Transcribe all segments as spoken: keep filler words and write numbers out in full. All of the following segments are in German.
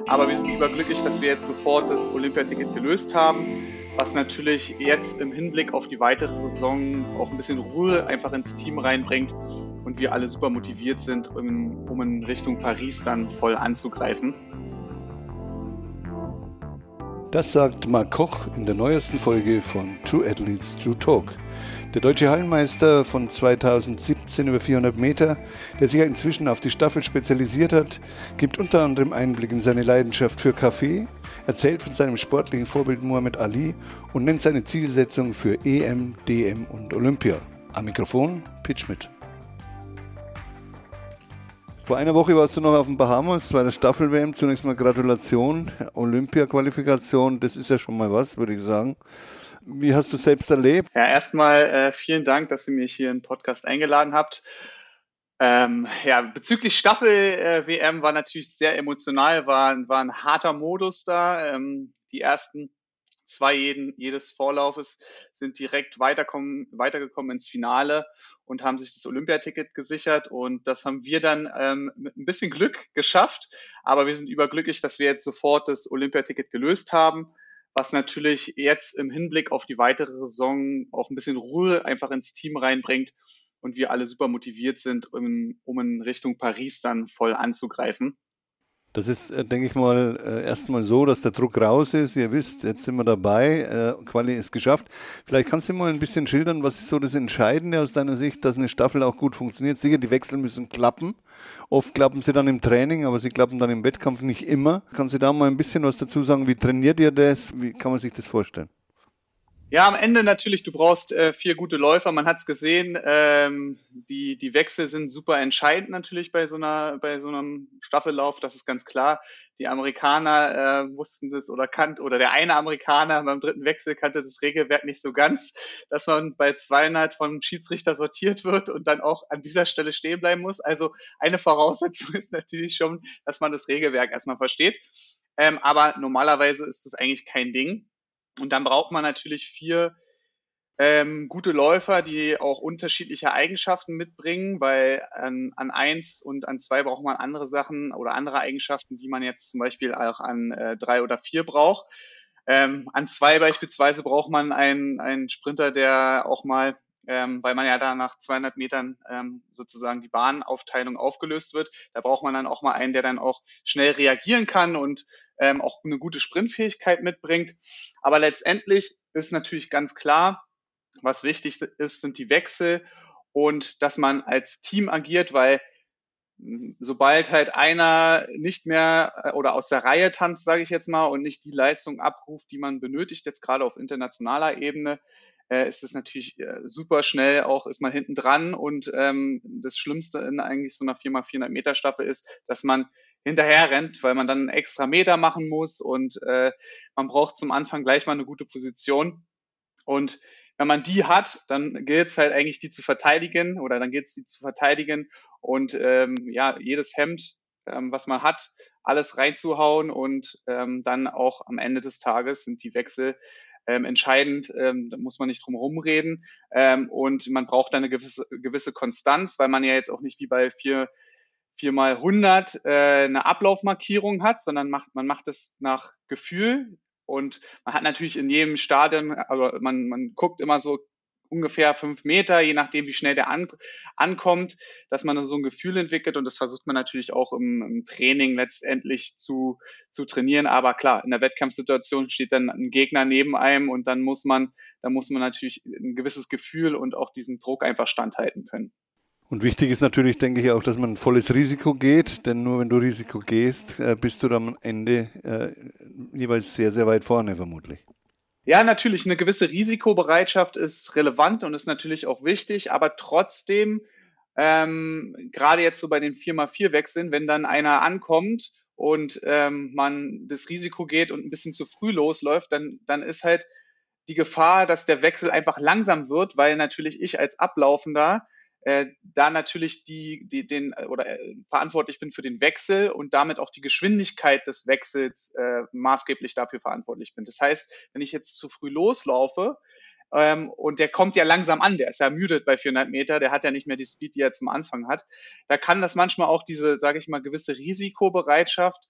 aber wir sind überglücklich, dass wir jetzt sofort das Olympiaticket gelöst haben, was natürlich jetzt im Hinblick auf die weitere Saison auch ein bisschen Ruhe einfach ins Team reinbringt und wir alle super motiviert sind, um, um in Richtung Paris dann voll anzugreifen. Das sagt Marc Koch in der neuesten Folge von True Athletes True Talk. Der deutsche Hallenmeister von zweitausendsiebzehn über vierhundert Meter, der sich inzwischen auf die Staffel spezialisiert hat, gibt unter anderem Einblick in seine Leidenschaft für Kaffee, erzählt von seinem sportlichen Vorbild Muhammad Ali und nennt seine Zielsetzung für E M, D M und Olympia. Am Mikrofon Pitt Schmidt. Vor einer Woche warst du noch auf den Bahamas bei der Staffel-W M. Zunächst mal Gratulation, Olympia-Qualifikation, das ist ja schon mal was, würde ich sagen. Wie hast du es selbst erlebt? Ja, erstmal äh, vielen Dank, dass ihr mich hier in den Podcast eingeladen habt. Ähm, ja, bezüglich Staffel-W M war natürlich sehr emotional, war, war ein harter Modus da. Ähm, die ersten zwei jeden, jedes Vorlaufes sind direkt weiterkommen, weitergekommen ins Finale und haben sich das Olympiaticket gesichert. Und das haben wir dann ähm, mit ein bisschen Glück geschafft. Aber wir sind überglücklich, dass wir jetzt sofort das Olympiaticket gelöst haben, was natürlich jetzt im Hinblick auf die weitere Saison auch ein bisschen Ruhe einfach ins Team reinbringt und wir alle super motiviert sind, um, um in Richtung Paris dann voll anzugreifen. Das ist, denke ich mal, erstmal so, dass der Druck raus ist. Ihr wisst, jetzt sind wir dabei, Quali ist geschafft. Vielleicht kannst du mal ein bisschen schildern, was ist so das Entscheidende aus deiner Sicht, dass eine Staffel auch gut funktioniert. Sicher, die Wechsel müssen klappen. Oft klappen sie dann im Training, aber sie klappen dann im Wettkampf nicht immer. Kannst du da mal ein bisschen was dazu sagen? Wie trainiert ihr das? Wie kann man sich das vorstellen? Ja, am Ende natürlich, du brauchst äh, vier gute Läufer, man hat es gesehen, ähm, die, die Wechsel sind super entscheidend natürlich bei so einer, bei so einem Staffellauf, das ist ganz klar. Die Amerikaner äh, wussten das oder kannten, oder der eine Amerikaner beim dritten Wechsel kannte das Regelwerk nicht so ganz, dass man bei zweihundert vom Schiedsrichter sortiert wird und dann auch an dieser Stelle stehen bleiben muss. Also eine Voraussetzung ist natürlich schon, dass man das Regelwerk erstmal versteht. Ähm, aber normalerweise ist das eigentlich kein Ding. Und dann braucht man natürlich vier ähm, gute Läufer, die auch unterschiedliche Eigenschaften mitbringen, weil an, an eins und an zwei braucht man andere Sachen oder andere Eigenschaften, die man jetzt zum Beispiel auch an äh, drei oder vier braucht. Ähm, an zwei beispielsweise braucht man einen, einen Sprinter, der auch mal, ähm, weil man ja da nach zweihundert Metern ähm, sozusagen die Bahnaufteilung aufgelöst wird, da braucht man dann auch mal einen, der dann auch schnell reagieren kann und ähm, auch eine gute Sprintfähigkeit mitbringt. Aber letztendlich ist natürlich ganz klar, was wichtig ist, sind die Wechsel und dass man als Team agiert, weil sobald halt einer nicht mehr oder aus der Reihe tanzt, sage ich jetzt mal, und nicht die Leistung abruft, die man benötigt, jetzt gerade auf internationaler Ebene, äh, ist es natürlich äh, super schnell, auch ist man hinten dran und ähm, das Schlimmste in eigentlich so einer vier mal vierhundert Meter Staffel ist, dass man hinterher rennt, weil man dann einen extra Meter machen muss und äh, man braucht zum Anfang gleich mal eine gute Position. Und wenn man die hat, dann gilt es halt eigentlich, die zu verteidigen oder dann gilt es, die zu verteidigen und ähm, ja, jedes Hemd, ähm, was man hat, alles reinzuhauen und ähm, dann auch am Ende des Tages sind die Wechsel ähm, entscheidend, ähm, da muss man nicht drum rumreden ähm, und man braucht dann eine gewisse, gewisse Konstanz, weil man ja jetzt auch nicht wie bei vier vier mal hundert äh, eine Ablaufmarkierung hat, sondern macht, man macht es nach Gefühl. Und man hat natürlich in jedem Stadion, also man, man guckt immer so ungefähr fünf Meter, je nachdem, wie schnell der an, ankommt, dass man so ein Gefühl entwickelt. Und das versucht man natürlich auch im, im Training letztendlich zu, zu trainieren. Aber klar, in der Wettkampfsituation steht dann ein Gegner neben einem und dann muss man, dann muss man natürlich ein gewisses Gefühl und auch diesem Druck einfach standhalten können. Und wichtig ist natürlich, denke ich, auch, dass man volles Risiko geht, denn nur wenn du Risiko gehst, bist du dann am Ende äh, jeweils sehr, sehr weit vorne vermutlich. Ja, natürlich, eine gewisse Risikobereitschaft ist relevant und ist natürlich auch wichtig, aber trotzdem, ähm, gerade jetzt so bei den vier mal vier Wechseln, wenn dann einer ankommt und ähm, man das Risiko geht und ein bisschen zu früh losläuft, dann, dann ist halt die Gefahr, dass der Wechsel einfach langsam wird, weil natürlich ich als Ablaufender äh, da natürlich die, die den oder äh, verantwortlich bin für den Wechsel und damit auch die Geschwindigkeit des Wechsels äh, maßgeblich dafür verantwortlich bin. Das heißt, wenn ich jetzt zu früh loslaufe ähm, und der kommt ja langsam an, der ist ja müde bei vierhundert Meter, der hat ja nicht mehr die Speed, die er zum Anfang hat, da kann das manchmal auch diese, sage ich mal, gewisse Risikobereitschaft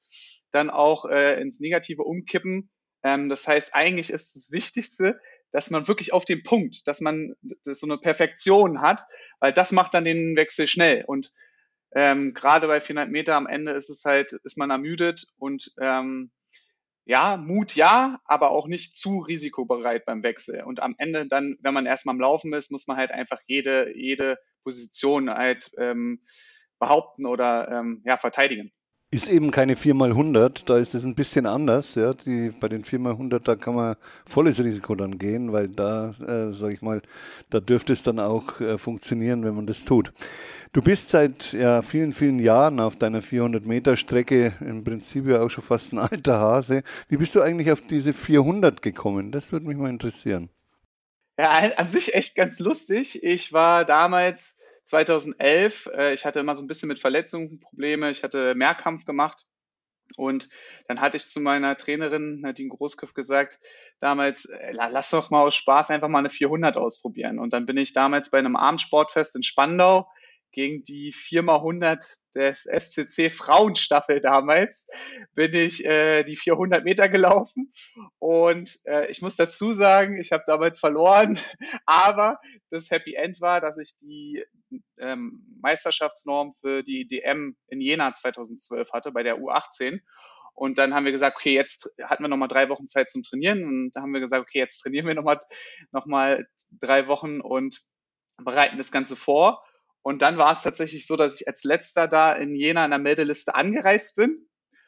dann auch äh, ins Negative umkippen. Ähm, das heißt, eigentlich ist das Wichtigste, dass man wirklich auf den Punkt, dass man das so eine Perfektion hat, weil das macht dann den Wechsel schnell. Und ähm, gerade bei vierhundert Meter am Ende ist es halt, ist man ermüdet und ähm, ja, Mut ja, aber auch nicht zu risikobereit beim Wechsel. Und am Ende dann, wenn man erstmal am Laufen ist, muss man halt einfach jede, jede Position halt ähm, behaupten oder ähm, ja, verteidigen. Ist eben keine vier mal hundert, da ist es ein bisschen anders. Ja. Die, bei den vier mal hundert, da kann man volles Risiko dann gehen, weil da, äh, sag ich mal, da dürfte es dann auch äh, funktionieren, wenn man das tut. Du bist seit ja, vielen, vielen Jahren auf deiner vierhundert Meter Strecke, im Prinzip ja auch schon fast ein alter Hase. Wie bist du eigentlich auf diese vierhundert gekommen? Das würde mich mal interessieren. Ja, an sich echt ganz lustig. Ich war damals zweitausendelf, äh, ich hatte immer so ein bisschen mit Verletzungen Probleme. Ich hatte Mehrkampf gemacht und dann hatte ich zu meiner Trainerin Nadine Großkopf gesagt, damals, äh, lass doch mal aus Spaß einfach mal eine vierhundert ausprobieren. Und dann bin ich damals bei einem Abendsportfest in Spandau gegen die vier mal hundert des S C C Frauenstaffel damals, bin ich äh, die vierhundert Meter gelaufen und äh, ich muss dazu sagen, ich habe damals verloren, aber das Happy End war, dass ich die ähm, Meisterschaftsnorm für die D M in Jena zweitausendzwölf hatte, bei der U achtzehn. Und dann haben wir gesagt, okay, jetzt hatten wir nochmal drei Wochen Zeit zum Trainieren. Und da haben wir gesagt, okay, jetzt trainieren wir nochmal noch mal drei Wochen und bereiten das Ganze vor. Und dann war es tatsächlich so, dass ich als letzter da in Jena in der Meldeliste angereist bin.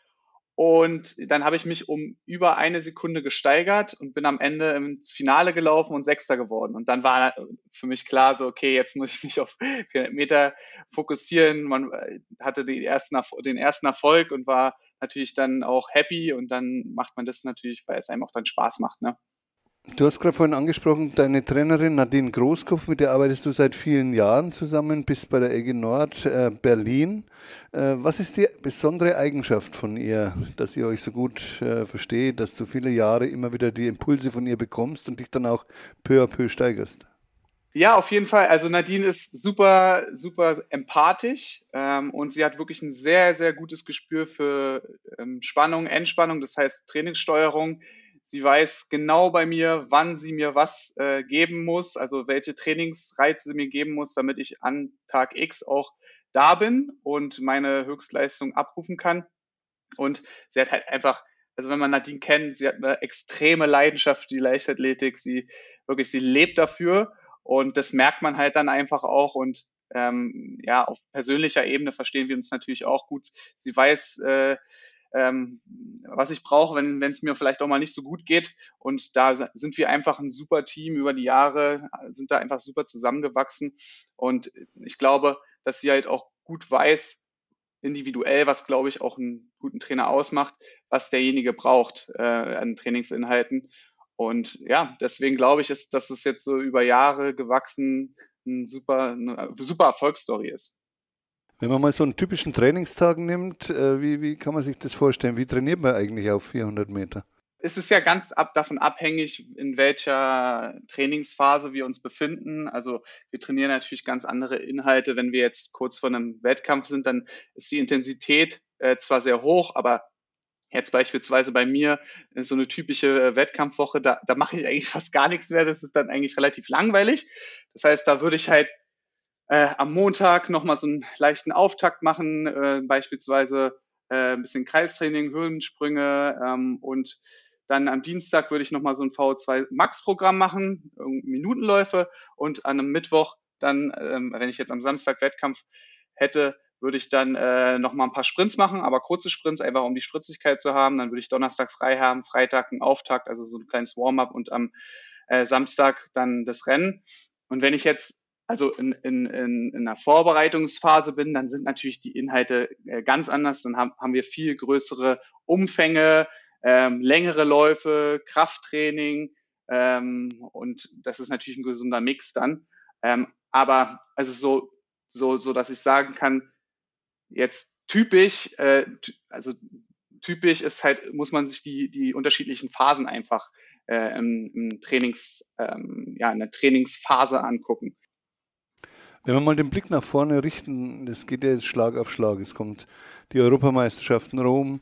Und dann habe ich mich um über eine Sekunde gesteigert und bin am Ende ins Finale gelaufen und Sechster geworden. Und dann war für mich klar so, okay, jetzt muss ich mich auf vierhundert Meter fokussieren. Man hatte den ersten, den ersten Erfolg und war natürlich dann auch happy. Und dann macht man das natürlich, weil es einem auch dann Spaß macht, ne? Du hast gerade vorhin angesprochen, deine Trainerin Nadine Großkopf, mit der arbeitest du seit vielen Jahren zusammen, bist bei der E G Nord äh, Berlin. Äh, was ist die besondere Eigenschaft von ihr, dass ihr euch so gut äh, versteht, dass du viele Jahre immer wieder die Impulse von ihr bekommst und dich dann auch peu à peu steigerst? Ja, auf jeden Fall. Also Nadine ist super, super empathisch ähm, und sie hat wirklich ein sehr, sehr gutes Gespür für ähm, Spannung, Entspannung, das heißt Trainingssteuerung. Sie weiß genau bei mir, wann sie mir was äh, geben muss, also welche Trainingsreize sie mir geben muss, damit ich an Tag X auch da bin und meine Höchstleistung abrufen kann. Und sie hat halt einfach, also wenn man Nadine kennt, sie hat eine extreme Leidenschaft für die Leichtathletik. Sie wirklich, sie lebt dafür und das merkt man halt dann einfach auch. Und ähm, ja, auf persönlicher Ebene verstehen wir uns natürlich auch gut. Sie weiß, äh, ähm, was ich brauche, wenn wenn es mir vielleicht auch mal nicht so gut geht. Und da sind wir einfach ein super Team über die Jahre, sind da einfach super zusammengewachsen. Und ich glaube, dass sie halt auch gut weiß, individuell, was glaube ich auch einen guten Trainer ausmacht, was derjenige braucht äh, an Trainingsinhalten. Und ja, deswegen glaube ich, ist, dass es jetzt so über Jahre gewachsen ein super, eine super Erfolgsstory ist. Wenn man mal so einen typischen Trainingstag nimmt, äh, wie, wie kann man sich das vorstellen? Wie trainiert man eigentlich auf vierhundert Meter? Es ist ja ganz ab, davon abhängig, in welcher Trainingsphase wir uns befinden. Also wir trainieren natürlich ganz andere Inhalte. Wenn wir jetzt kurz vor einem Wettkampf sind, dann ist die Intensität äh, zwar sehr hoch, aber jetzt beispielsweise bei mir äh, so eine typische äh, Wettkampfwoche, da, da mache ich eigentlich fast gar nichts mehr. Das ist dann eigentlich relativ langweilig. Das heißt, da würde ich halt äh, am Montag nochmal so einen leichten Auftakt machen, äh, beispielsweise äh, ein bisschen Kreistraining, Höhensprünge ähm, und dann am Dienstag würde ich nochmal so ein V O zwei Max-Programm machen, Minutenläufe und an einem Mittwoch dann, ähm, wenn ich jetzt am Samstag Wettkampf hätte, würde ich dann äh, nochmal ein paar Sprints machen, aber kurze Sprints, einfach um die Spritzigkeit zu haben. Dann würde ich Donnerstag frei haben, Freitag einen Auftakt, also so ein kleines Warm-up und am äh, Samstag dann das Rennen. Und wenn ich jetzt also in, in, in, in einer Vorbereitungsphase bin, dann sind natürlich die Inhalte äh, ganz anders. Dann haben, haben wir viel größere Umfänge, ähm, längere Läufe, Krafttraining ähm, und das ist natürlich ein gesunder Mix dann. Ähm, aber also so, so, so, dass ich sagen kann, jetzt typisch, äh, also typisch ist halt, muss man sich die, die unterschiedlichen Phasen einfach äh, im, im Trainings, ähm, ja, in der Trainingsphase angucken. Wenn wir mal den Blick nach vorne richten, das geht ja jetzt Schlag auf Schlag. Es kommt die Europameisterschaft in Rom,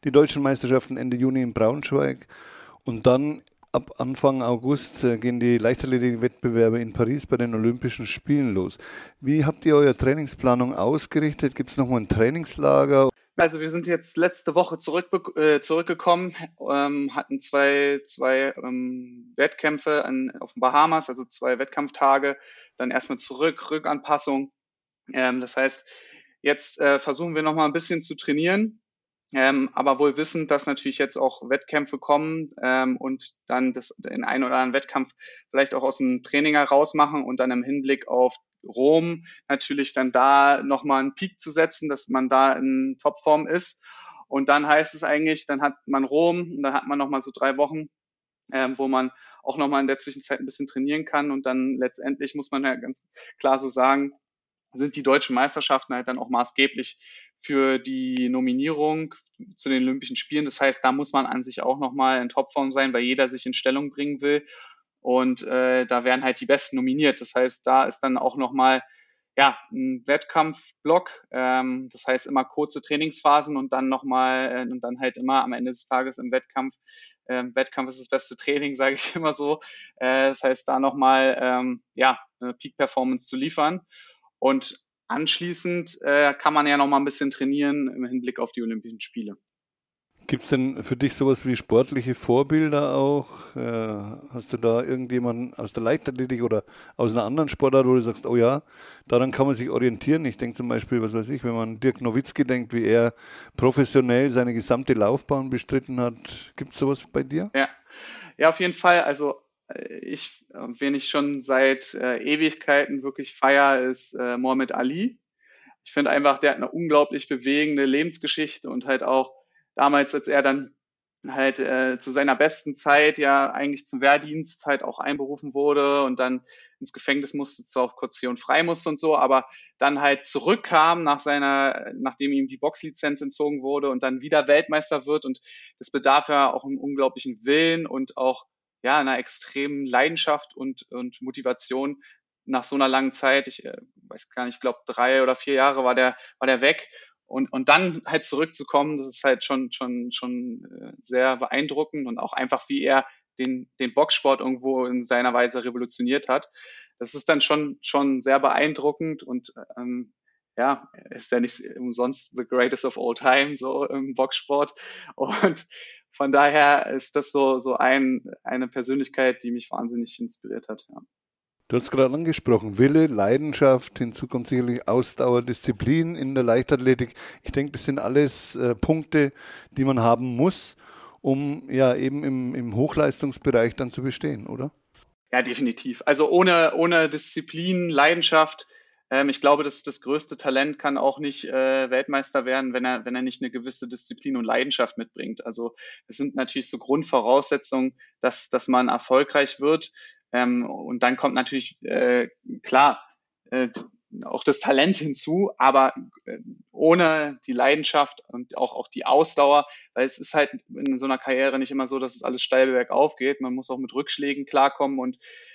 die deutschen Meisterschaften Ende Juni in Braunschweig und dann ab Anfang August äh, gehen die Leichtathletik-Wettbewerbe in Paris bei den Olympischen Spielen los. Wie habt ihr eure Trainingsplanung ausgerichtet? Gibt es nochmal ein Trainingslager? Also wir sind jetzt letzte Woche zurück, äh, zurückgekommen, ähm, hatten zwei, zwei ähm, Wettkämpfe an, auf den Bahamas, also zwei Wettkampftage, dann erstmal zurück, Rückanpassung. Ähm, das heißt, jetzt äh, versuchen wir nochmal ein bisschen zu trainieren, ähm, aber wohl wissend, dass natürlich jetzt auch Wettkämpfe kommen ähm, und dann das, den einen oder anderen Wettkampf vielleicht auch aus dem Training heraus machen und dann im Hinblick auf Rom natürlich dann da nochmal einen Peak zu setzen, dass man da in Topform ist. Und dann heißt es eigentlich, dann hat man Rom und dann hat man nochmal so drei Wochen, ähm, wo man auch nochmal in der Zwischenzeit ein bisschen trainieren kann. Und dann letztendlich muss man ja ganz klar so sagen, sind die deutschen Meisterschaften halt dann auch maßgeblich für die Nominierung zu den Olympischen Spielen. Das heißt, da muss man an sich auch nochmal in Topform sein, weil jeder sich in Stellung bringen will. Und äh, da werden halt die Besten nominiert. Das heißt, da ist dann auch nochmal ja, ein Wettkampfblock. Ähm, das heißt immer kurze Trainingsphasen und dann nochmal äh, und dann halt immer am Ende des Tages im Wettkampf. Ähm, Wettkampf ist das beste Training, sage ich immer so. Äh, das heißt, da nochmal ähm, ja, eine Peak-Performance zu liefern. Und anschließend äh, kann man ja nochmal ein bisschen trainieren im Hinblick auf die Olympischen Spiele. Gibt es denn für dich sowas wie sportliche Vorbilder auch? Äh, hast du da irgendjemanden aus der Leichtathletik oder aus einer anderen Sportart, wo du sagst, oh ja, daran kann man sich orientieren? Ich denke zum Beispiel, was weiß ich, wenn man an Dirk Nowitzki denkt, wie er professionell seine gesamte Laufbahn bestritten hat. Gibt es sowas bei dir? Ja, ja, auf jeden Fall. Also ich, wen ich schon seit äh, Ewigkeiten wirklich feiere, ist äh, Muhammad Ali. Ich finde einfach, der hat eine unglaublich bewegende Lebensgeschichte und halt auch damals, als er dann halt äh, zu seiner besten Zeit ja eigentlich zum Wehrdienst halt auch einberufen wurde und dann ins Gefängnis musste, zwar auf Kaution frei musste und so, aber dann halt zurückkam nach seiner, nachdem ihm die Boxlizenz entzogen wurde und dann wieder Weltmeister wird und das bedarf ja auch einen unglaublichen Willen und auch ja einer extremen Leidenschaft und und Motivation nach so einer langen Zeit. Ich äh, weiß gar nicht, ich glaube drei oder vier Jahre war der war der weg und, und dann halt zurückzukommen, das ist halt schon, schon, schon äh, sehr beeindruckend und auch einfach, wie er den, den Boxsport irgendwo in seiner Weise revolutioniert hat. Das ist dann schon, schon sehr beeindruckend und ähm, ja, ist ja nicht umsonst the greatest of all time, so im Boxsport. Und von daher ist das so, so ein, eine Persönlichkeit, die mich wahnsinnig inspiriert hat. Ja. Du hast gerade angesprochen, Wille, Leidenschaft, hinzu kommt sicherlich Ausdauer, Disziplin in der Leichtathletik. Ich denke, das sind alles äh, Punkte, die man haben muss, um ja eben im, im Hochleistungsbereich dann zu bestehen, oder? Ja, definitiv. Also ohne, ohne Disziplin, Leidenschaft, ähm, ich glaube, dass das größte Talent kann auch nicht äh, Weltmeister werden, wenn er, wenn er nicht eine gewisse Disziplin und Leidenschaft mitbringt. Also das sind natürlich so Grundvoraussetzungen, dass, dass man erfolgreich wird. Ähm, und dann kommt natürlich, äh, klar, äh, auch das Talent hinzu, aber äh, ohne die Leidenschaft und auch, auch die Ausdauer, weil es ist halt in so einer Karriere nicht immer so, dass es alles steil bergauf geht. Man muss auch mit Rückschlägen klarkommen und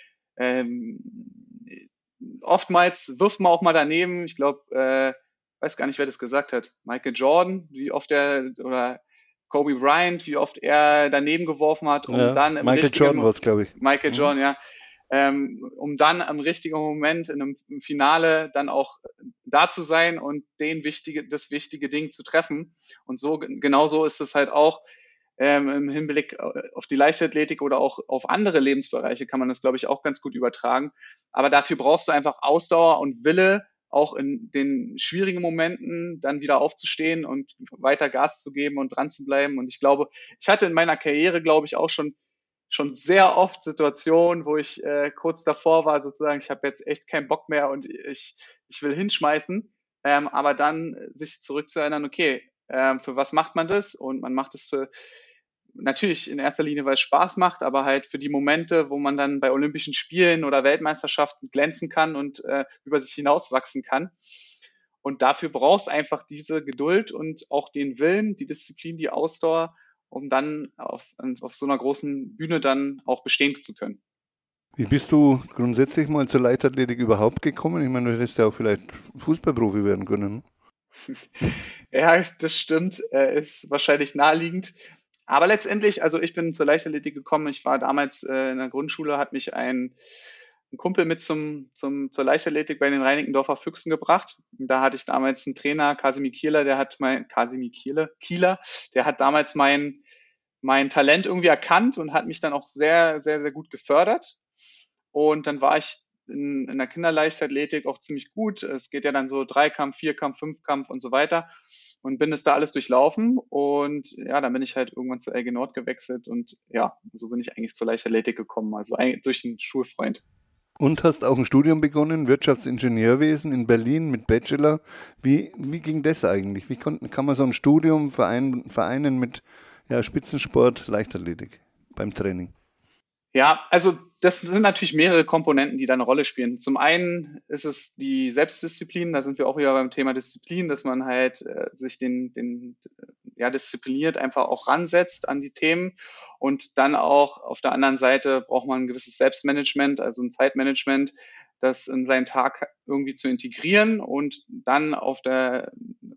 ähm, oftmals wirft man auch mal daneben. Ich glaube, äh, weiß gar nicht, wer das gesagt hat. Michael Jordan, wie oft er oder Kobe Bryant, wie oft er daneben geworfen hat, um ja, dann im Michael richtigen Jordan war es, glaube ich. Michael Mhm. Jordan, ja, ähm, um dann im richtigen Moment in einem Finale dann auch da zu sein und den wichtige, das wichtige Ding zu treffen. Und so genauso ist es halt auch ähm, im Hinblick auf die Leichtathletik oder auch auf andere Lebensbereiche kann man das, glaube ich, auch ganz gut übertragen. Aber dafür brauchst du einfach Ausdauer und Wille, auch in den schwierigen Momenten dann wieder aufzustehen und weiter Gas zu geben und dran zu bleiben. Und ich glaube, ich hatte in meiner Karriere, glaube ich, auch schon schon sehr oft Situationen, wo ich äh, kurz davor war, sozusagen, ich habe jetzt echt keinen Bock mehr und ich, ich will hinschmeißen. Ähm, aber dann sich zurückzuerinnern, okay, ähm, für was macht man das? Und man macht es für natürlich in erster Linie, weil es Spaß macht, aber halt für die Momente, wo man dann bei Olympischen Spielen oder Weltmeisterschaften glänzen kann und äh, über sich hinauswachsen kann. Und dafür brauchst einfach diese Geduld und auch den Willen, die Disziplin, die Ausdauer, um dann auf, auf so einer großen Bühne dann auch bestehen zu können. Wie bist du grundsätzlich mal zur Leichtathletik überhaupt gekommen? Ich meine, du hättest ja auch vielleicht Fußballprofi werden können. Ja, das stimmt, äh, ist wahrscheinlich naheliegend. Aber letztendlich, also ich bin zur Leichtathletik gekommen. Ich war damals äh, in der Grundschule, hat mich ein, ein Kumpel mit zum, zum, zur Leichtathletik bei den Reinickendorfer Füchsen gebracht. Da hatte ich damals einen Trainer, Kasimir Kieler, der hat mein, Kasimir Kieler, Kieler, der hat damals mein, mein Talent irgendwie erkannt und hat mich dann auch sehr, sehr, sehr gut gefördert. Und dann war ich in, in der Kinderleichtathletik auch ziemlich gut. Es geht ja dann so Dreikampf, Vierkampf, Fünfkampf und so weiter. Und bin es da alles durchlaufen. Und ja, dann bin ich halt irgendwann zur L G Nord gewechselt. Und ja, so bin ich eigentlich zur Leichtathletik gekommen. Also eigentlich durch einen Schulfreund. Und hast auch ein Studium begonnen, Wirtschaftsingenieurwesen in Berlin mit Bachelor. Wie, wie ging das eigentlich? Wie konnten, kann man so ein Studium verein, vereinen mit ja, Spitzensport, Leichtathletik beim Training? Ja, also das sind natürlich mehrere Komponenten, die da eine Rolle spielen. Zum einen ist es die Selbstdisziplin, da sind wir auch wieder beim Thema Disziplin, dass man halt äh, sich den, den äh, ja diszipliniert einfach auch ransetzt an die Themen und dann auch auf der anderen Seite braucht man ein gewisses Selbstmanagement, also ein Zeitmanagement, das in seinen Tag irgendwie zu integrieren und dann auf der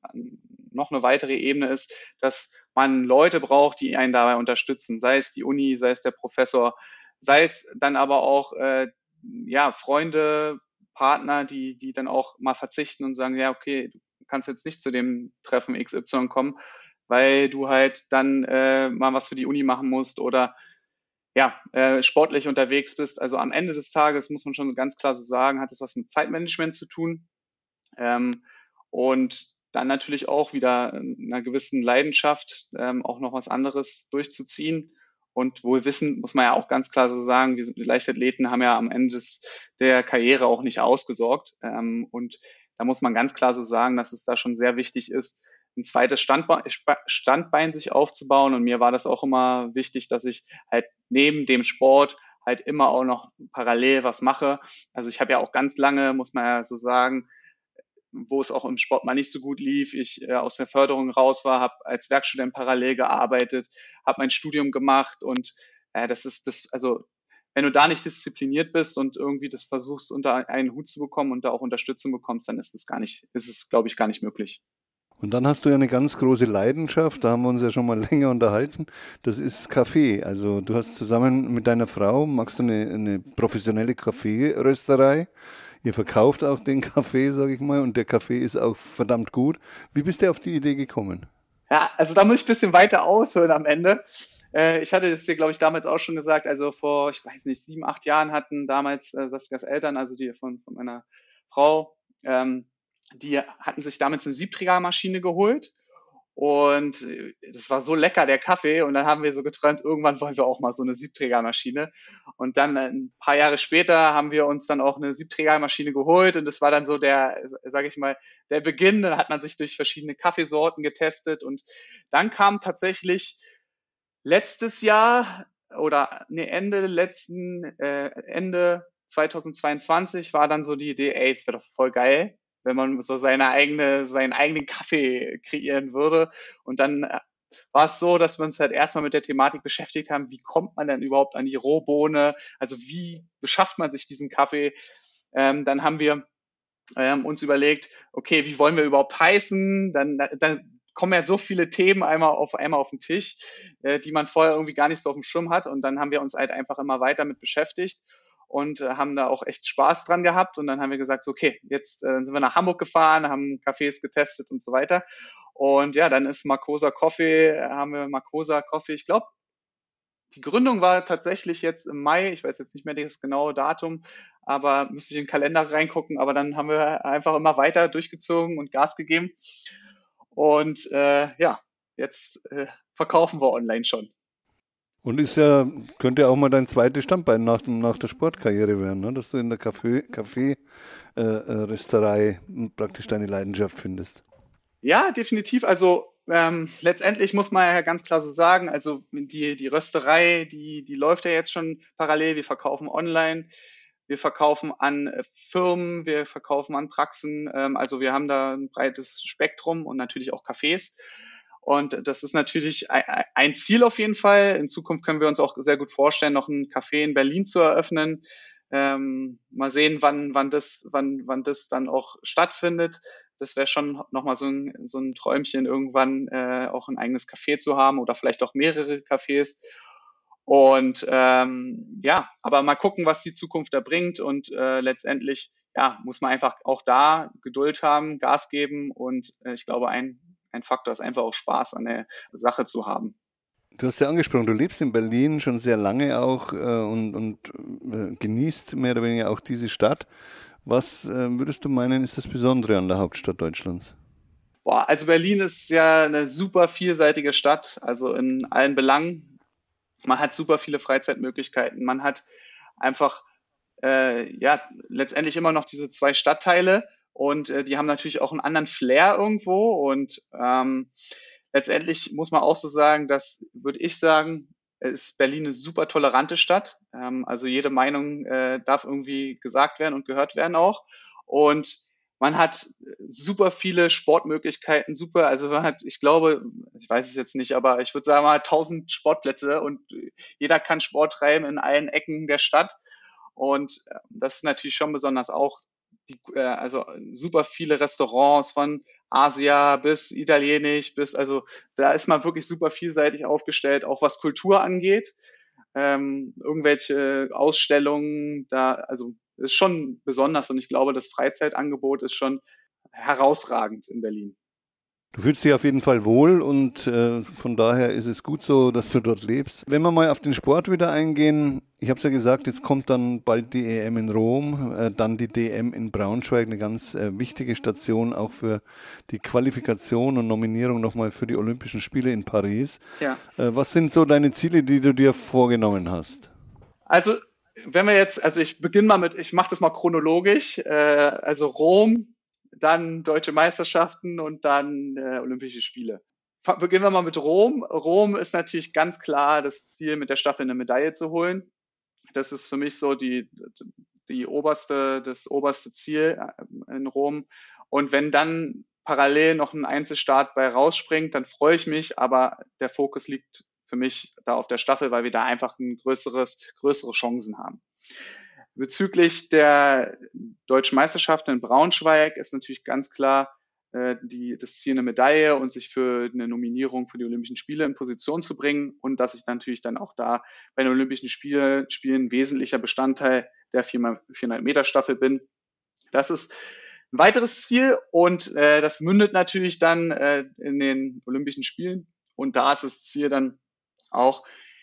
noch eine weitere Ebene ist, dass man Leute braucht, die einen dabei unterstützen, sei es die Uni, sei es der Professor, sei es dann aber auch äh, ja Freunde, Partner, die die dann auch mal verzichten und sagen, ja okay, du kannst jetzt nicht zu dem Treffen X Y kommen, weil du halt dann äh, mal was für die Uni machen musst oder ja äh, sportlich unterwegs bist. Also am Ende des Tages muss man schon ganz klar so sagen, hat es was mit Zeitmanagement zu tun ähm, und dann natürlich auch wieder einer gewissen Leidenschaft ähm, auch noch was anderes durchzuziehen. Und wohl wissen, muss man ja auch ganz klar so sagen, wir sind, die Leichtathleten haben ja am Ende des, der Karriere auch nicht ausgesorgt. Ähm, und da muss man ganz klar so sagen, dass es da schon sehr wichtig ist, ein zweites Standbein, Standbein sich aufzubauen. Und mir war das auch immer wichtig, dass ich halt neben dem Sport halt immer auch noch parallel was mache. Also ich habe ja auch ganz lange, muss man ja so sagen, wo es auch im Sport mal nicht so gut lief, ich äh, aus der Förderung raus war, habe als Werkstudent parallel gearbeitet, habe mein Studium gemacht und äh, das ist das, also wenn du da nicht diszipliniert bist und irgendwie das versuchst unter einen Hut zu bekommen und da auch Unterstützung bekommst, dann ist es gar nicht, ist es, glaube ich, gar nicht möglich. Und dann hast du ja eine ganz große Leidenschaft, da haben wir uns ja schon mal länger unterhalten, das ist Kaffee. Also du hast zusammen mit deiner Frau, machst du eine, eine professionelle Kaffeerösterei. Ihr verkauft auch den Kaffee, sage ich mal, und der Kaffee ist auch verdammt gut. Wie bist du auf die Idee gekommen? Ja, also da muss ich ein bisschen weiter ausholen am Ende. Äh, ich hatte das dir, glaube ich, damals auch schon gesagt. Also vor, ich weiß nicht, sieben, acht Jahren hatten damals äh, Saskias Eltern, also die von, von meiner Frau, ähm, die hatten sich damals eine Siebträgermaschine geholt. Und äh, das war so lecker, der Kaffee. Und dann haben wir so geträumt, irgendwann wollen wir auch mal so eine Siebträgermaschine. Und dann äh, ein paar Jahre später haben wir uns dann auch eine Siebträgermaschine geholt. Und das war dann so der, sage ich mal, der Beginn. Dann hat man sich durch verschiedene Kaffeesorten getestet. Und dann kam tatsächlich letztes Jahr oder nee, Ende letzten, äh, Ende zweitausendzweiundzwanzig war dann so die Idee, ey, es wäre doch voll geil, wenn man so seine eigene, seinen eigenen Kaffee kreieren würde. Und dann äh, war es so, dass wir uns halt erstmal mit der Thematik beschäftigt haben, wie kommt man denn überhaupt an die Rohbohne? Also wie beschafft man sich diesen Kaffee? Ähm, dann haben wir ähm, uns überlegt, okay, wie wollen wir überhaupt heißen? Dann, dann kommen ja so viele Themen einmal auf einmal auf den Tisch, äh, die man vorher irgendwie gar nicht so auf dem Schirm hat. Und dann haben wir uns halt einfach immer weiter mit beschäftigt und äh, haben da auch echt Spaß dran gehabt. Und dann haben wir gesagt, so, okay, jetzt äh, sind wir nach Hamburg gefahren, haben Cafés getestet und so weiter. Und ja, dann ist Marcosa Coffee, haben wir Marcosa Coffee, ich glaube, die Gründung war tatsächlich jetzt im Mai, ich weiß jetzt nicht mehr das genaue Datum, aber müsste ich in den Kalender reingucken, aber dann haben wir einfach immer weiter durchgezogen und Gas gegeben. Und äh, ja, jetzt äh, verkaufen wir online schon. Und ist ja, könnte ja auch mal dein zweites Standbein nach, dem- nach der Sportkarriere werden, ne? Dass du in der Kaffee, Kaffee äh, äh, Rösterei praktisch deine Leidenschaft findest. Ja, definitiv. Also ähm, letztendlich muss man ja ganz klar so sagen, also die, die Rösterei, die, die läuft ja jetzt schon parallel. Wir verkaufen online, wir verkaufen an äh, Firmen, wir verkaufen an Praxen. Ähm, also wir haben da ein breites Spektrum und natürlich auch Cafés. Und das ist natürlich ein, ein Ziel auf jeden Fall. In Zukunft können wir uns auch sehr gut vorstellen, noch ein Café in Berlin zu eröffnen. Ähm, mal sehen, wann, wann das, wann, wann das dann auch stattfindet. Das wäre schon nochmal so ein, so ein Träumchen, irgendwann äh, auch ein eigenes Café zu haben oder vielleicht auch mehrere Cafés. Und ähm, ja, aber mal gucken, was die Zukunft da bringt. Und äh, letztendlich ja, muss man einfach auch da Geduld haben, Gas geben. Und äh, ich glaube, ein, ein Faktor ist einfach auch Spaß an der Sache zu haben. Du hast ja angesprochen, du lebst in Berlin schon sehr lange auch äh, und, und äh, genießt mehr oder weniger auch diese Stadt. Was äh, würdest du meinen, ist das Besondere an der Hauptstadt Deutschlands? Boah, also Berlin ist ja eine super vielseitige Stadt, also in allen Belangen. Man hat super viele Freizeitmöglichkeiten. Man hat einfach äh, ja letztendlich immer noch diese zwei Stadtteile und äh, die haben natürlich auch einen anderen Flair irgendwo. Und ähm, letztendlich muss man auch so sagen, dass würde ich sagen, ist Berlin eine super tolerante Stadt. Ähm, also jede Meinung äh, darf irgendwie gesagt werden und gehört werden auch. Und man hat super viele Sportmöglichkeiten, super, also man hat, ich glaube, ich weiß es jetzt nicht, aber ich würde sagen, man hat tausend Sportplätze und jeder kann Sport treiben in allen Ecken der Stadt. Und äh, das ist natürlich schon besonders auch, die, äh, also super viele Restaurants von Asia bis Italienisch bis, also da ist man wirklich super vielseitig aufgestellt, auch was Kultur angeht. Ähm, irgendwelche Ausstellungen, da, also ist schon besonders und ich glaube, das Freizeitangebot ist schon herausragend in Berlin. Du fühlst dich auf jeden Fall wohl und äh, von daher ist es gut so, dass du dort lebst. Wenn wir mal auf den Sport wieder eingehen, ich habe es ja gesagt, jetzt kommt dann bald die E M in Rom, äh, dann die D M in Braunschweig, eine ganz äh, wichtige Station auch für die Qualifikation und Nominierung nochmal für die Olympischen Spiele in Paris. Ja. Äh, was sind so deine Ziele, die du dir vorgenommen hast? Also wenn wir jetzt, also ich beginne mal mit, ich mache das mal chronologisch, äh, also Rom, dann Deutsche Meisterschaften und dann äh, Olympische Spiele. Fa- Beginnen wir mal mit Rom. Rom ist natürlich ganz klar das Ziel, mit der Staffel eine Medaille zu holen. Das ist für mich so die, die oberste, das oberste Ziel äh, in Rom. Und wenn dann parallel noch ein Einzelstart bei rausspringt, dann freue ich mich, aber der Fokus liegt für mich da auf der Staffel, weil wir da einfach ein größeres, größere Chancen haben. Bezüglich der deutschen Meisterschaften in Braunschweig ist natürlich ganz klar äh, die, das Ziel eine Medaille und sich für eine Nominierung für die Olympischen Spiele in Position zu bringen und dass ich natürlich dann auch da bei den Olympischen Spiele, Spielen ein wesentlicher Bestandteil der vierhundert Meter Staffel bin. Das ist ein weiteres Ziel und äh, das mündet natürlich dann äh, in den Olympischen Spielen und da ist das Ziel dann auch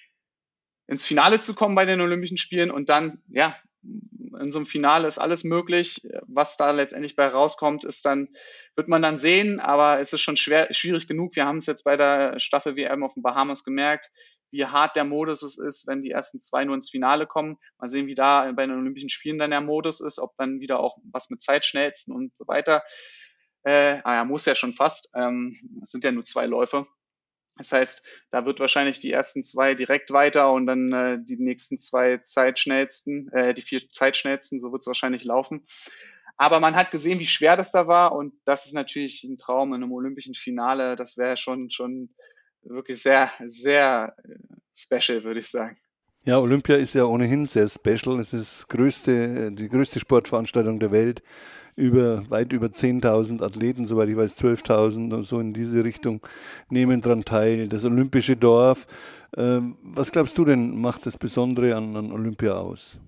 ins Finale zu kommen bei den Olympischen Spielen und dann, ja, in so einem Finale ist alles möglich. Was da letztendlich bei rauskommt, ist dann, wird man dann sehen, aber es ist schon schwer, schwierig genug. Wir haben es jetzt bei der Staffel W M auf den Bahamas gemerkt, wie hart der Modus es ist, wenn die ersten zwei nur ins Finale kommen. Mal sehen, wie da bei den Olympischen Spielen dann der Modus ist, ob dann wieder auch was mit Zeitschnellsten und so weiter. Äh, ah ja, muss ja schon fast. Ähm, es sind ja nur zwei Läufe. Das heißt, da wird wahrscheinlich die ersten zwei direkt weiter und dann äh, die nächsten zwei Zeitschnellsten, äh, die vier Zeitschnellsten, so wird es wahrscheinlich laufen. Aber man hat gesehen, wie schwer das da war und das ist natürlich ein Traum in einem olympischen Finale. Das wäre schon, schon wirklich sehr, sehr special, würde ich sagen. Ja, Olympia ist ja ohnehin sehr special. Es ist größte, die größte Sportveranstaltung der Welt. Über, weit über zehntausend Athleten, soweit ich weiß, zwölftausend und so in diese Richtung nehmen daran teil. Das Olympische Dorf. Ähm, was glaubst du denn, macht das Besondere an, an Olympia aus?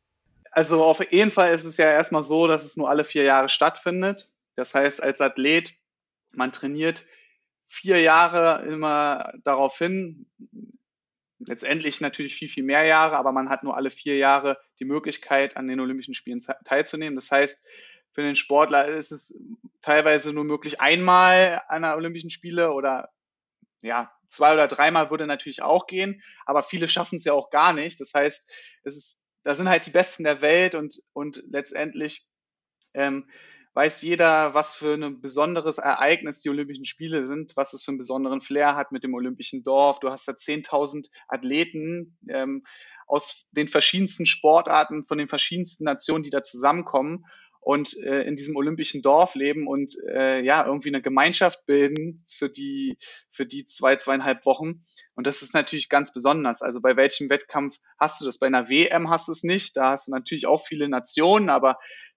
Also auf jeden Fall ist es ja erstmal so, dass es nur alle vier Jahre stattfindet. Das heißt, als Athlet, man trainiert vier Jahre immer darauf hin, letztendlich natürlich viel, viel mehr Jahre, aber man hat nur alle vier Jahre die Möglichkeit, an den Olympischen Spielen teilzunehmen. Das heißt, für den Sportler ist es teilweise nur möglich, einmal an der Olympischen Spiele oder ja, zwei oder dreimal würde natürlich auch gehen, aber viele schaffen es ja auch gar nicht. Das heißt, es ist, da sind halt die Besten der Welt und, und letztendlich ähm, weiß jeder, was für ein besonderes Ereignis die Olympischen Spiele sind, was es für einen besonderen Flair hat mit dem Olympischen Dorf. Du hast da zehntausend Athleten ähm, aus den verschiedensten Sportarten, von den verschiedensten Nationen, die da zusammenkommen und äh, in diesem olympischen Dorf leben und äh, ja irgendwie eine Gemeinschaft bilden für die für die zwei zweieinhalb Wochen und das ist natürlich ganz besonders. Also bei welchem Wettkampf hast du das? Bei einer W M hast du es nicht, da hast du natürlich auch viele Nationen, aber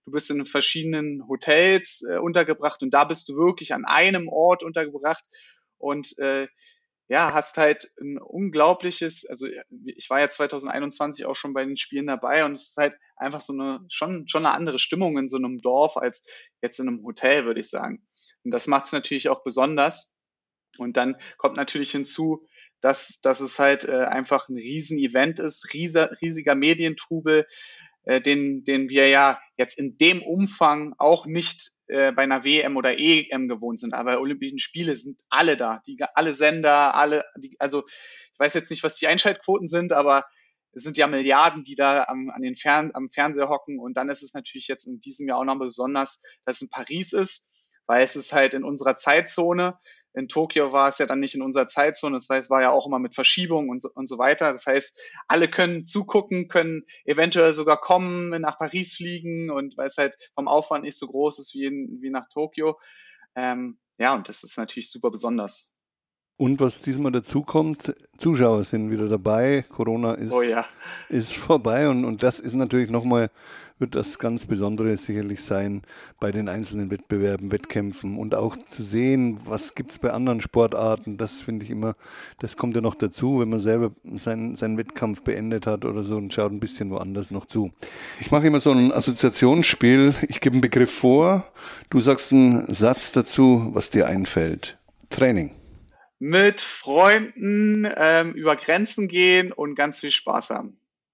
du bist in verschiedenen Hotels äh, untergebracht und da bist du wirklich an einem Ort untergebracht und äh, ja, hast halt ein unglaubliches, also ich war ja zwanzig einundzwanzig auch schon bei den Spielen dabei und es ist halt einfach so eine, schon, schon eine andere Stimmung in so einem Dorf als jetzt in einem Hotel, würde ich sagen. Und das macht es natürlich auch besonders. Und dann kommt natürlich hinzu, dass, dass es halt äh, einfach ein Riesen-Event ist, riesiger, riesiger Medientrubel, äh, den, den wir ja jetzt in dem Umfang auch nicht äh, bei einer W M oder E M gewohnt sind. Aber Olympischen Spiele sind alle da, die, alle Sender, alle, die, also ich weiß jetzt nicht, was die Einschaltquoten sind, aber es sind ja Milliarden, die da am, an den Fern, am Fernseher hocken. Und dann ist es natürlich jetzt in diesem Jahr auch noch besonders, dass es in Paris ist, weil es ist halt in unserer Zeitzone. In Tokio war es ja dann nicht in unserer Zeitzone, das heißt, es war ja auch immer mit Verschiebung und so, und so weiter. Das heißt, alle können zugucken, können eventuell sogar kommen, nach Paris fliegen und weil es halt vom Aufwand nicht so groß ist wie, in, wie nach Tokio. Ähm, ja, und das ist natürlich super besonders. Und was diesmal dazu kommt, Zuschauer sind wieder dabei, Corona ist, Oh ja. ist vorbei und, und das ist natürlich nochmal, wird das ganz Besondere sicherlich sein bei den einzelnen Wettbewerben, Wettkämpfen und auch zu sehen, was gibt es bei anderen Sportarten, das finde ich immer, das kommt ja noch dazu, wenn man selber seinen, seinen Wettkampf beendet hat oder so und schaut ein bisschen woanders noch zu. Ich mache immer so ein Assoziationsspiel, ich gebe einen Begriff vor, du sagst einen Satz dazu, was dir einfällt. Training. Mit Freunden ähm, über Grenzen gehen und ganz viel Spaß haben.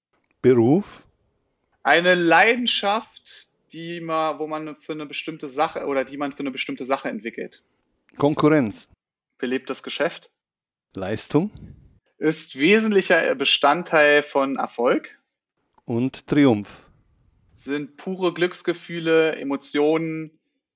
Beruf? Eine Leidenschaft, die man, wo man für eine bestimmte Sache oder die man für eine bestimmte Sache entwickelt. Konkurrenz? Belebtes Geschäft. Leistung? Ist wesentlicher Bestandteil von Erfolg. Und Triumph? Sind pure Glücksgefühle, Emotionen,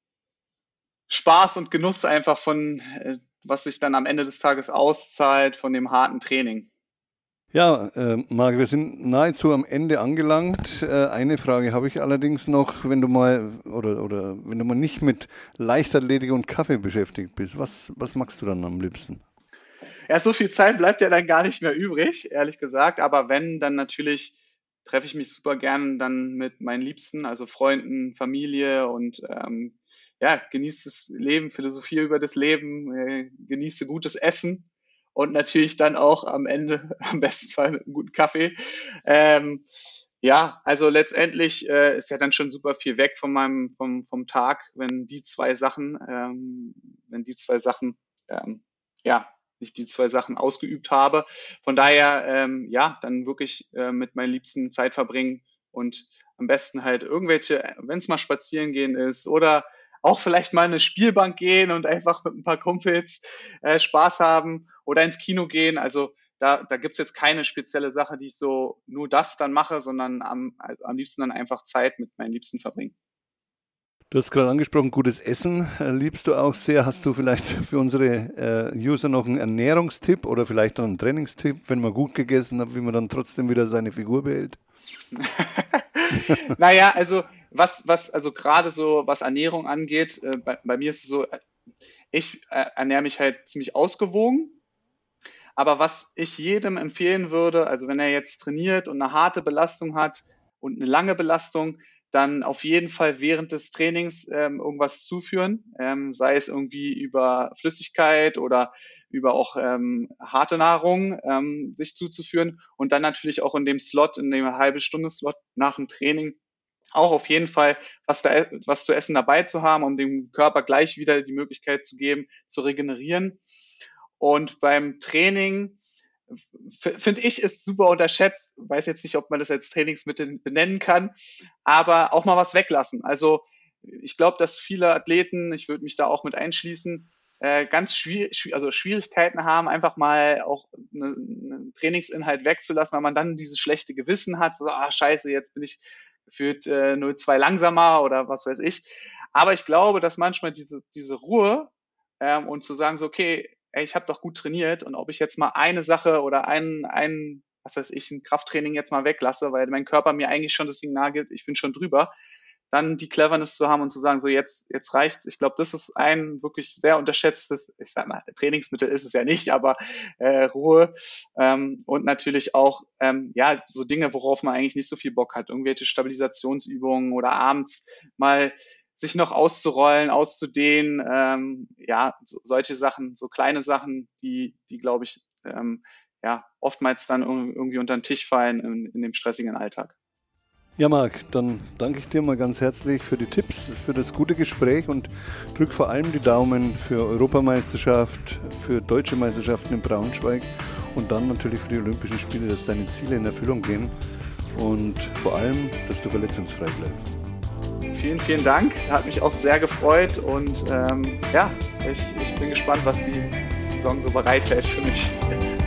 Spaß und Genuss einfach von äh, was sich dann am Ende des Tages auszahlt von dem harten Training. Ja, äh, Marc, wir sind nahezu am Ende angelangt. Äh, eine Frage habe ich allerdings noch, wenn du mal oder oder wenn du mal nicht mit Leichtathletik und Kaffee beschäftigt bist, was was magst du dann am liebsten? Ja, so viel Zeit bleibt ja dann gar nicht mehr übrig, ehrlich gesagt. Aber wenn, dann natürlich treffe ich mich super gern dann mit meinen Liebsten, also Freunden, Familie und ähm, ja, genieße das Leben, Philosophie über das Leben, äh, genieße gutes Essen und natürlich dann auch am Ende am besten Fall mit einem guten Kaffee. Ähm, ja, also letztendlich äh, ist ja dann schon super viel weg von meinem vom vom Tag, wenn die zwei Sachen, ähm, wenn die zwei Sachen, ähm, ja, ich die zwei Sachen ausgeübt habe. Von daher, ähm, ja, dann wirklich äh, mit meinen Liebsten Zeit verbringen und am besten halt irgendwelche, wenn es mal spazieren gehen ist oder auch vielleicht mal eine Spielbank gehen und einfach mit ein paar Kumpels äh, Spaß haben oder ins Kino gehen. Also da, da gibt's jetzt keine spezielle Sache, die ich so nur das dann mache, sondern am, also am liebsten dann einfach Zeit mit meinen Liebsten verbringen. Du hast gerade angesprochen, gutes Essen äh, liebst du auch sehr. Hast du vielleicht für unsere äh, User noch einen Ernährungstipp oder vielleicht noch einen Trainingstipp, wenn man gut gegessen hat, wie man dann trotzdem wieder seine Figur behält? Naja, also was, was, also gerade so, was Ernährung angeht, äh, bei, bei mir ist es so, äh, ich äh, ernähre mich halt ziemlich ausgewogen. Aber was ich jedem empfehlen würde, also wenn er jetzt trainiert und eine harte Belastung hat und eine lange Belastung, dann auf jeden Fall während des Trainings ähm, irgendwas zuführen, ähm, sei es irgendwie über Flüssigkeit oder über auch ähm, harte Nahrung ähm, sich zuzuführen und dann natürlich auch in dem Slot, in dem halbe Stunde Slot nach dem Training auch auf jeden Fall was, da, was zu essen dabei zu haben, um dem Körper gleich wieder die Möglichkeit zu geben, zu regenerieren. Und beim Training finde ich, ist super unterschätzt. Weiß jetzt nicht, ob man das als Trainingsmittel benennen kann, aber auch mal was weglassen. Also ich glaube, dass viele Athleten, ich würde mich da auch mit einschließen, äh, ganz schwierig, also Schwierigkeiten haben, einfach mal auch eine, einen Trainingsinhalt wegzulassen, weil man dann dieses schlechte Gewissen hat, so, ah, scheiße, jetzt bin ich gefühlt äh, null Komma zwei langsamer oder was weiß ich. Aber ich glaube, dass manchmal diese, diese Ruhe ähm, und zu sagen, so, okay, ey, ich habe doch gut trainiert und ob ich jetzt mal eine Sache oder ein, ein, was weiß ich, ein Krafttraining jetzt mal weglasse, weil mein Körper mir eigentlich schon das Signal gibt, ich bin schon drüber, dann die Cleverness zu haben und zu sagen, so jetzt, jetzt reicht's. Ich glaube, das ist ein wirklich sehr unterschätztes, ich sag mal, Trainingsmittel ist es ja nicht, aber äh, Ruhe ähm, und natürlich auch ähm, ja so Dinge, worauf man eigentlich nicht so viel Bock hat, irgendwelche Stabilisationsübungen oder abends mal sich noch auszurollen, auszudehnen, ähm, ja, so, solche Sachen, so kleine Sachen, die, die glaube ich, ähm, ja, oftmals dann irgendwie unter den Tisch fallen in, in dem stressigen Alltag. Ja, Marc, dann danke ich dir mal ganz herzlich für die Tipps, für das gute Gespräch und drück vor allem die Daumen für Europameisterschaft, für deutsche Meisterschaften in Braunschweig und dann natürlich für die Olympischen Spiele, dass deine Ziele in Erfüllung gehen und vor allem, dass du verletzungsfrei bleibst. Vielen, vielen Dank. Hat mich auch sehr gefreut und ähm, ja, ich, ich bin gespannt, was die Saison so bereithält für mich.